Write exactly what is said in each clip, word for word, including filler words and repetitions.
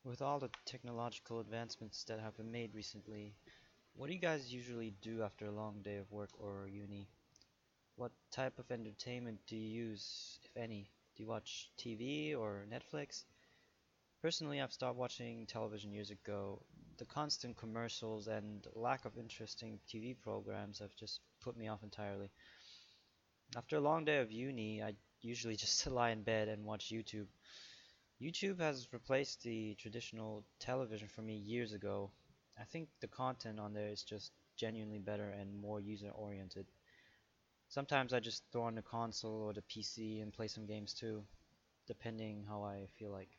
With all the technological advancements that have been made recently, what do you guys usually do after a long day of work or uni? What type of entertainment do you use, if any? Do you watch T V or Netflix? Personally, I've stopped watching television years ago. The constant commercials and lack of interesting T V programs have just put me off entirely. After a long day of uni, I usually just lie in bed and watch YouTube. YouTube has replaced the traditional television for me years ago. I think the content on there is just genuinely better and more user oriented. Sometimes I just throw on the console or the P C and play some games too, depending how I feel like.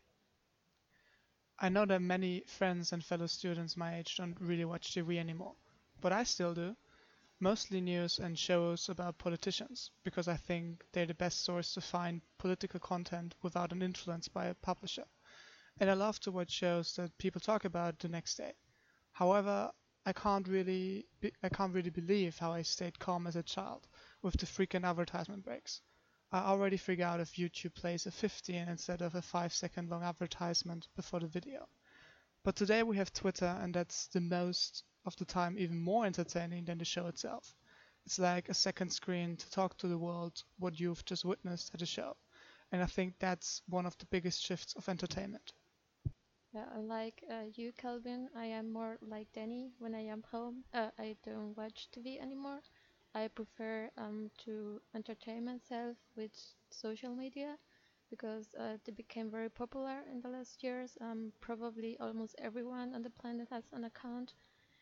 I know that many friends and fellow students my age don't really watch T V anymore, but I still do. Mostly news and shows about politicians, because I think they're the best source to find political content without an influence by a publisher. And I love to watch shows that people talk about the next day. However, I can't really be, I can't really believe how I stayed calm as a child with the freaking advertisement breaks. I already figure out if YouTube plays a fifteen instead of a five second long advertisement before the video. But today we have Twitter, and that's the most of the time even more entertaining than the show itself. It's like a second screen to talk to the world what you've just witnessed at a show. And I think that's one of the biggest shifts of entertainment. Yeah, unlike uh, you, Calvin, I am more like Danny. When I am home, uh, I don't watch T V anymore. I prefer um, to entertain myself with social media because uh, they became very popular in the last years. Um, probably almost everyone on the planet has an account.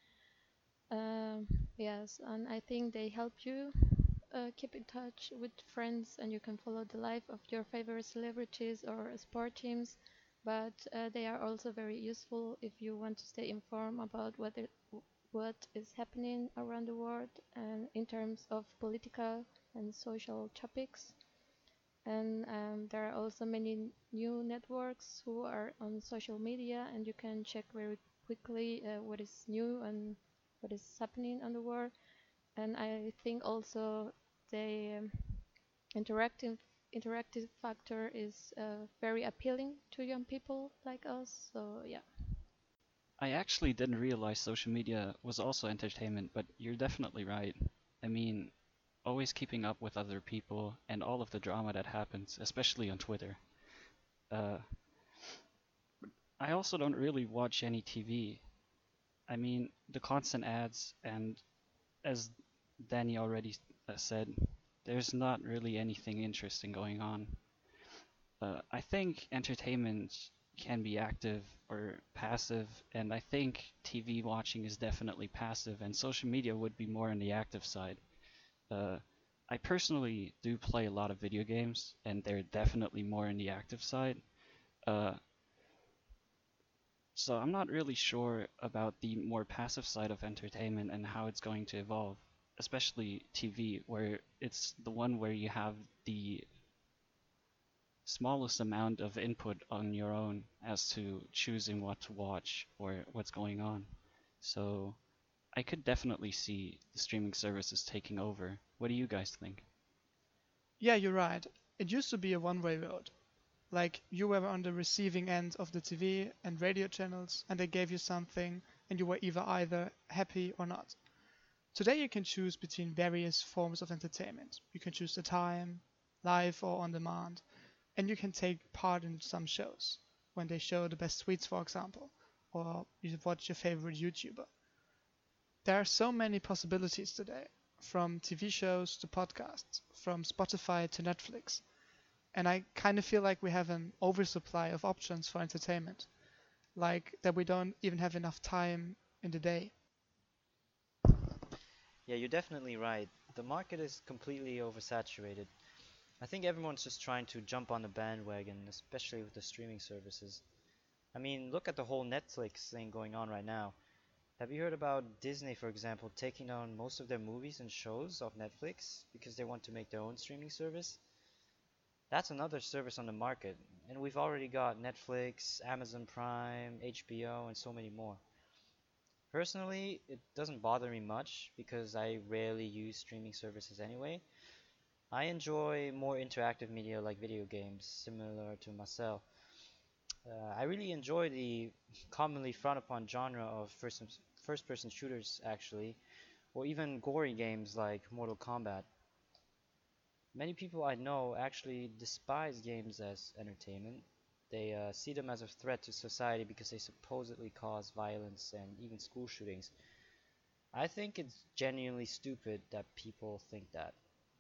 Um, yes, and I think they help you uh, keep in touch with friends, and you can follow the life of your favorite celebrities or sport teams. But uh, they are also very useful if you want to stay informed about what it, what is happening around the world and in terms of political and social topics. And um, there are also many new networks who are on social media, and you can check very quickly uh, what is new and what is happening on the world. And I think also the um, interactive interactive factor is uh, very appealing to young people like us. So yeah. I actually didn't realize social media was also entertainment, but you're definitely right. I mean, always keeping up with other people and all of the drama that happens, especially on Twitter. Uh, I also don't really watch any T V. I mean, the constant ads, and as Danny already uh, said, there's not really anything interesting going on. Uh, I think entertainment can be active or passive, and I think T V watching is definitely passive, and social media would be more on the active side. Uh, I personally do play a lot of video games, and they're definitely more in the active side. Uh, so I'm not really sure about the more passive side of entertainment and how it's going to evolve, especially T V, where it's the one where you have the smallest amount of input on your own as to choosing what to watch or what's going on. So I could definitely see the streaming services taking over. What do you guys think? Yeah, you're right. It used to be a one way road. Like you were on the receiving end of the T V and radio channels, and they gave you something, and you were either either happy or not. Today you can choose between various forms of entertainment. You can choose the time, live or on demand, and you can take part in some shows when they show the best tweets, for example, or you watch your favorite YouTuber. There are so many possibilities today, from T V shows to podcasts, from Spotify to Netflix, and I kind of feel like we have an oversupply of options for entertainment, like that we don't even have enough time in the day. Yeah, you're definitely right. The market is completely oversaturated. I think everyone's just trying to jump on the bandwagon, especially with the streaming services. I mean, look at the whole Netflix thing going on right now. Have you heard about Disney, for example, taking down most of their movies and shows off Netflix because they want to make their own streaming service? That's another service on the market, and we've already got Netflix, Amazon Prime, H B O, and so many more. Personally, it doesn't bother me much because I rarely use streaming services anyway. I enjoy more interactive media like video games, similar to Marcel. Uh, I really enjoy the commonly frowned upon genre of first first person shooters actually, or even gory games like Mortal Kombat. Many people I know actually despise games as entertainment. They uh, see them as a threat to society because they supposedly cause violence and even school shootings. I think it's genuinely stupid that people think that.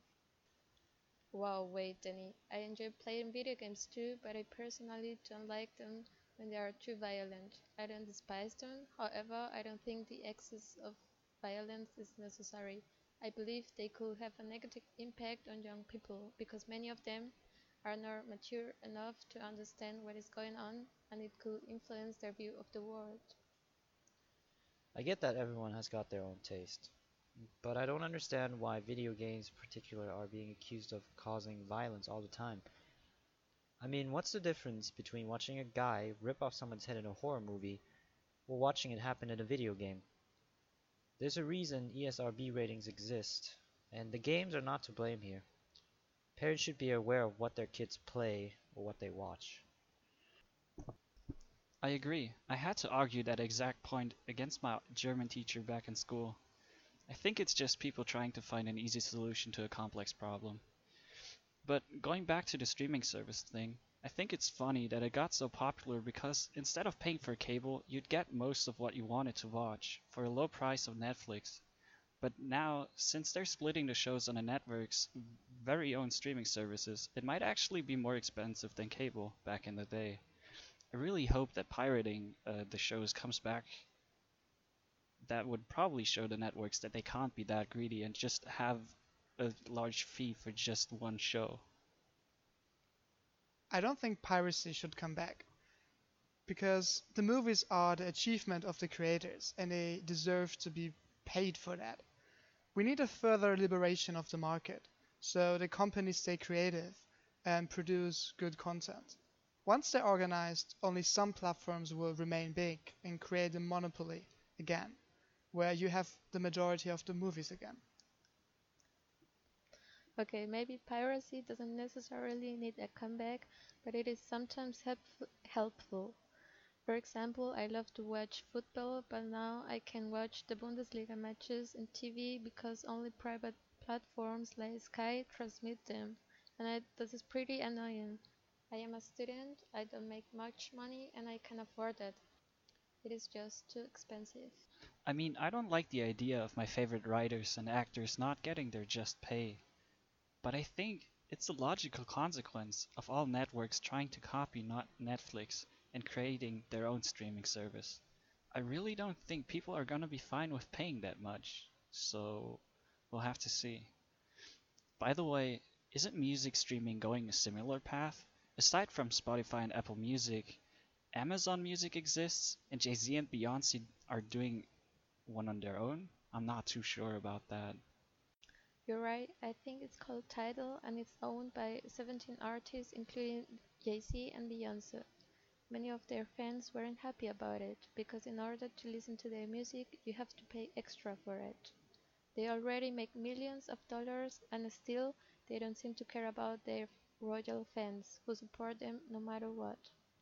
Wow, wait, Danny. I enjoy playing video games too, but I personally don't like them when they are too violent. I don't despise them, however, I don't think the excess of violence is necessary. I believe they could have a negative impact on young people because many of them are not mature enough to understand what is going on and it could influence their view of the world. I get that everyone has got their own taste, but I don't understand why video games in particular are being accused of causing violence all the time. I mean, what's the difference between watching a guy rip off someone's head in a horror movie or watching it happen in a video game? There's a reason E S R B ratings exist, and the games are not to blame here. Parents should be aware of what their kids play or what they watch. I agree. I had to argue that exact point against my German teacher back in school. I think it's just people trying to find an easy solution to a complex problem. But going back to the streaming service thing, I think it's funny that it got so popular because instead of paying for cable, you'd get most of what you wanted to watch for a low price of Netflix. But now, since they're splitting the shows on the network's very own streaming services, it might actually be more expensive than cable back in the day. I really hope that pirating uh, the shows comes back. That would probably show the networks that they can't be that greedy and just have a large fee for just one show. I don't think piracy should come back because the movies are the achievement of the creators and they deserve to be paid for that. We need a further liberation of the market so the companies stay creative and produce good content. Once they're organized, only some platforms will remain big and create a monopoly again, where you have the majority of the movies again. Okay, maybe piracy doesn't necessarily need a comeback, but it is sometimes helpful. helpful. For example, I love to watch football, but now I can watch the Bundesliga matches on T V because only private platforms like Sky transmit them, and I, this is pretty annoying. I am a student, I don't make much money, and I can afford it. It is just too expensive. I mean, I don't like the idea of my favorite writers and actors not getting their just pay, but I think it's a logical consequence of all networks trying to copy not Netflix and creating their own streaming service. I really don't think people are gonna be fine with paying that much, so we'll have to see. By the way, isn't music streaming going a similar path? Aside from Spotify and Apple Music, Amazon Music exists, and Jay-Z and Beyonce are doing one on their own? I'm not too sure about that. You're right, I think it's called Tidal and it's owned by seventeen artists including Jay-Z and Beyoncé. Many of their fans weren't happy about it because in order to listen to their music you have to pay extra for it. They already make millions of dollars and still they don't seem to care about their royal fans who support them no matter what.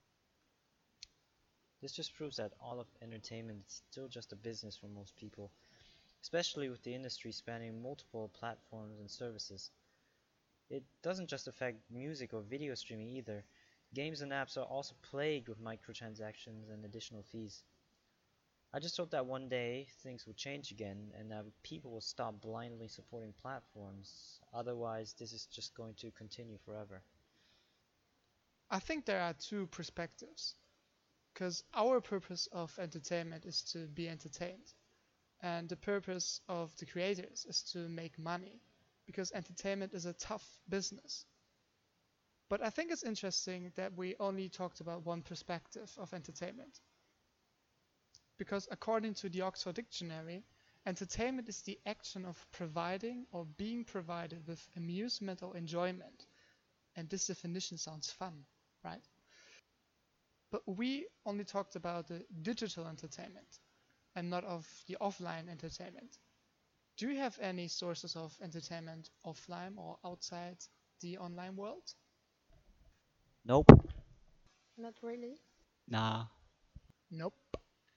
This just proves that all of entertainment is still just a business for most people, especially with the industry spanning multiple platforms and services. It doesn't just affect music or video streaming either. Games and apps are also plagued with microtransactions and additional fees. I just hope that one day things will change again and that people will stop blindly supporting platforms. Otherwise, this is just going to continue forever. I think there are two perspectives because our purpose of entertainment is to be entertained, and the purpose of the creators is to make money because entertainment is a tough business. But I think it's interesting that we only talked about one perspective of entertainment because according to the Oxford Dictionary, entertainment is the action of providing or being provided with amusement or enjoyment. And this definition sounds fun, right? But we only talked about the digital entertainment and not of the offline entertainment. Do you have any sources of entertainment offline or outside the online world? Nope. Not really. Nah. Nope.